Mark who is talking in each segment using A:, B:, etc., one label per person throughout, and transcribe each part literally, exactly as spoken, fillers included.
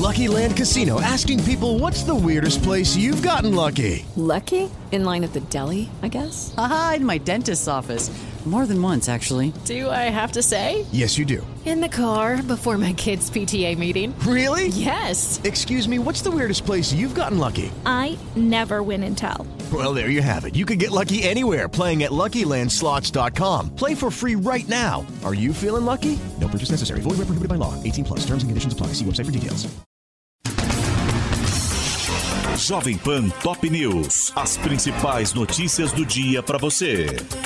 A: Lucky Land Casino, asking people, what's the weirdest place you've gotten lucky?
B: Lucky? In line at the deli, I guess?
C: Aha, in my dentist's office. More than once, actually.
B: Do I have to say?
A: Yes, you do.
B: In the car before my kids' P T A meeting.
A: Really?
B: Yes.
A: Excuse me, what's the weirdest place you've gotten lucky?
D: I never win and tell.
A: Well, there you have it. You can get lucky anywhere, playing at Lucky Land Slots dot com. Play for free right now. Are you feeling lucky? No purchase necessary. Void where prohibited by law. eighteen plus. Terms and conditions apply. See website for details.
E: Jovem Pan Top News. As principais notícias do dia para você.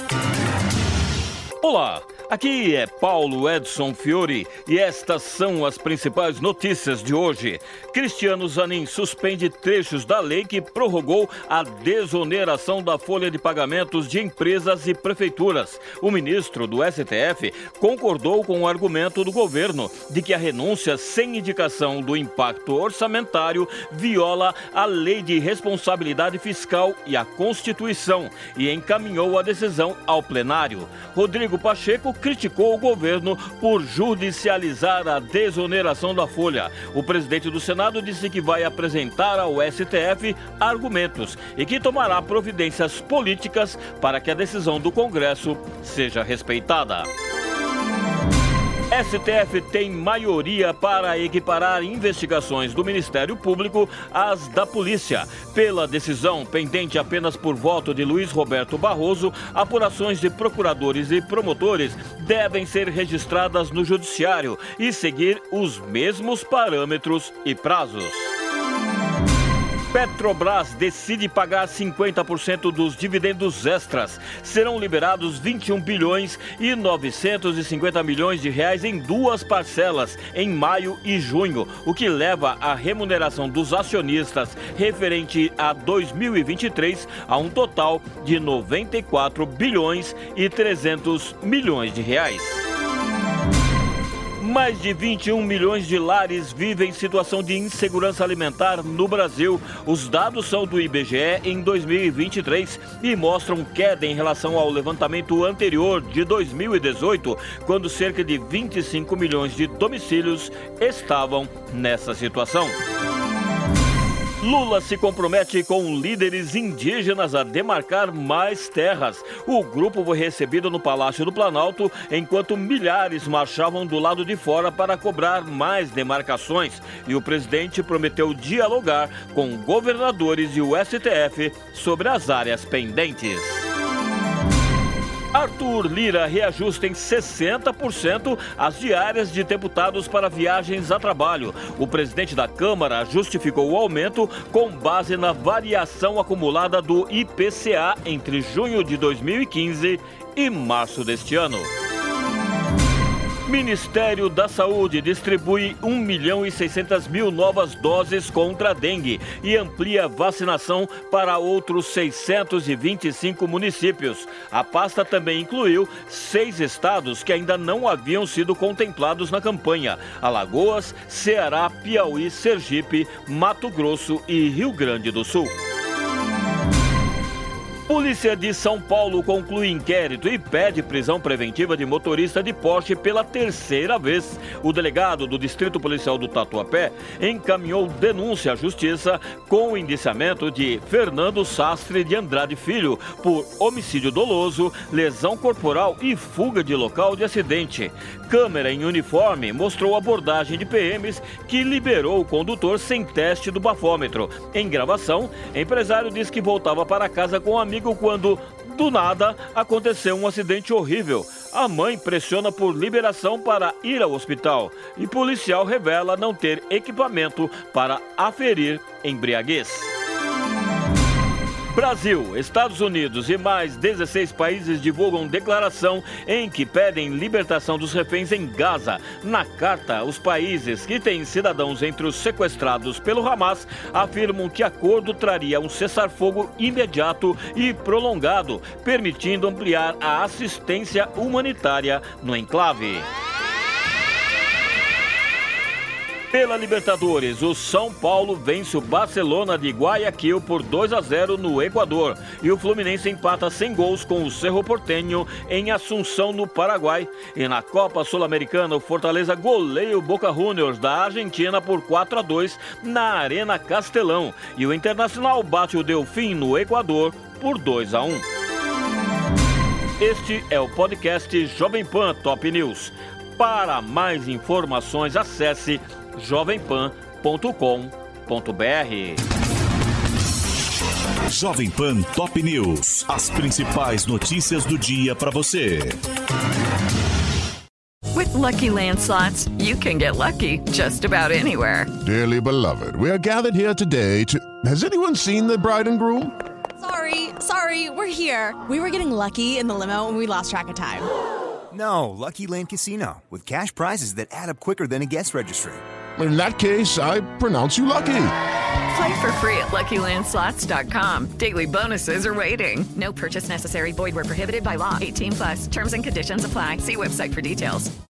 F: Olá, aqui é Paulo Edson Fiore e estas são as principais notícias de hoje. Cristiano Zanin suspende trechos da lei que prorrogou a desoneração da folha de pagamentos de empresas e prefeituras. O ministro do S T F concordou com o argumento do governo de que a renúncia sem indicação do impacto orçamentário viola a Lei de Responsabilidade Fiscal e a Constituição e encaminhou a decisão ao plenário. Rodrigo Pacheco criticou o governo por judicializar a desoneração da folha. O presidente do Senado disse que vai apresentar ao S T F argumentos e que tomará providências políticas para que a decisão do Congresso seja respeitada. S T F tem maioria para equiparar investigações do Ministério Público às da Polícia. Pela decisão, pendente apenas por voto de Luiz Roberto Barroso, apurações de procuradores e promotores devem ser registradas no Judiciário e seguir os mesmos parâmetros e prazos. Petrobras decide pagar cinquenta por cento dos dividendos extras. Serão liberados vinte e um bilhões e novecentos e cinquenta milhões de reais em duas parcelas, em maio e junho, o que leva a remuneração dos acionistas referente a dois mil e vinte e três a um total de noventa e quatro bilhões e trezentos milhões de reais. Mais de vinte e um milhões de lares vivem em situação de insegurança alimentar no Brasil. Os dados são do I B G E em dois mil e vinte e três e mostram queda em relação ao levantamento anterior de dois mil e dezoito, quando cerca de vinte e cinco milhões de domicílios estavam nessa situação. Lula se compromete com líderes indígenas a demarcar mais terras. O grupo foi recebido no Palácio do Planalto, enquanto milhares marchavam do lado de fora para cobrar mais demarcações. E o presidente prometeu dialogar com governadores e o S T F sobre as áreas pendentes. Arthur Lira reajusta em sessenta por cento as diárias de deputados para viagens a trabalho. O presidente da Câmara justificou o aumento com base na variação acumulada do I P C A entre junho de dois mil e quinze e março deste ano. Ministério da Saúde distribui um milhão e seiscentas mil novas doses contra a dengue e amplia vacinação para outros seiscentos e vinte e cinco municípios. A pasta também incluiu seis estados que ainda não haviam sido contemplados na campanha: Alagoas, Ceará, Piauí, Sergipe, Mato Grosso e Rio Grande do Sul. Polícia de São Paulo conclui inquérito e pede prisão preventiva de motorista de Porsche pela terceira vez. O delegado do Distrito Policial do Tatuapé encaminhou denúncia à Justiça com o indiciamento de Fernando Sastre de Andrade Filho por homicídio doloso, lesão corporal e fuga de local de acidente. Câmera em uniforme mostrou abordagem de P Ms que liberou o condutor sem teste do bafômetro. Em gravação, empresário diz que voltava para casa com um amigo quando, do nada, aconteceu um acidente horrível. A mãe pressiona por liberação para ir ao hospital e policial revela não ter equipamento para aferir embriaguez. Brasil, Estados Unidos e mais dezesseis países divulgam declaração em que pedem libertação dos reféns em Gaza. Na carta, os países que têm cidadãos entre os sequestrados pelo Hamas afirmam que o acordo traria um cessar-fogo imediato e prolongado, permitindo ampliar a assistência humanitária no enclave. Pela Libertadores, o São Paulo vence o Barcelona de Guayaquil por dois a zero no Equador e o Fluminense empata sem gols com o Cerro Porteño em Assunção, no Paraguai. E na Copa Sul-Americana, o Fortaleza goleia o Boca Juniors da Argentina por quatro a dois na Arena Castelão e o Internacional bate o Delfim no Equador por dois a um. Este é o podcast Jovem Pan Top News. Para mais informações, acesse jovem pan ponto com ponto b r.
E: Jovem Pan Top News. As principais notícias do dia para você.
G: With Lucky Land Slots, you can get lucky just about anywhere.
H: Dearly beloved, we are gathered here today to... Has anyone seen the bride and groom?
I: Sorry, sorry, we're here. We were getting lucky in the limo and we lost track of time.
J: No, Lucky Land Casino, with cash prizes that add up quicker than a guest registry.
H: In that case, I pronounce you lucky.
G: Play for free at lucky land slots dot com. Daily bonuses are waiting. No purchase necessary. Void where prohibited by law. eighteen plus. Terms and conditions apply. See website for details.